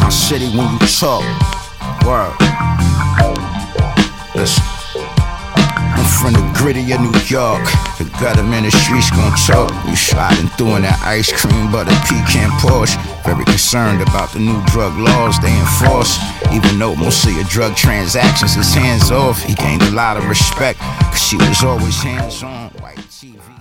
my city when you talk. Word. Listen. I'm from the gritty of New York. The government in the streets gon' talk. We sliding through in that ice cream butter pecan Porsche. Very concerned about the new drug laws they enforce. Even though most of your drug transactions is hands off, he gained a lot of respect, cause she was always hands on. White TV.